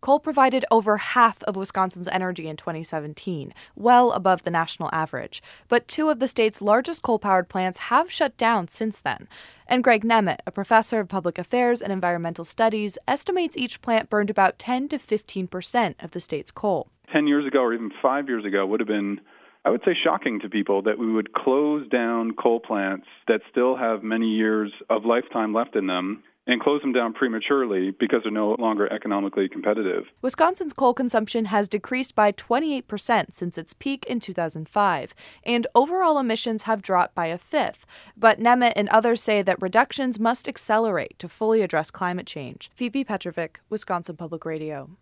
Coal provided over half of Wisconsin's energy in 2017, well above the national average. But two of the state's largest coal-powered plants have shut down since then. And Greg Nemeth, a professor of public affairs and environmental studies, estimates each plant burned about 10 to 15% of the state's coal. 10 years ago or even 5 years ago would have been, I would say, shocking to people that we would close down coal plants that still have many years of lifetime left in them and close them down prematurely because they're no longer economically competitive. Wisconsin's coal consumption has decreased by 28% since its peak in 2005, and overall emissions have dropped by a fifth. But Nemeth and others say that reductions must accelerate to fully address climate change. Phoebe Petrovic, Wisconsin Public Radio.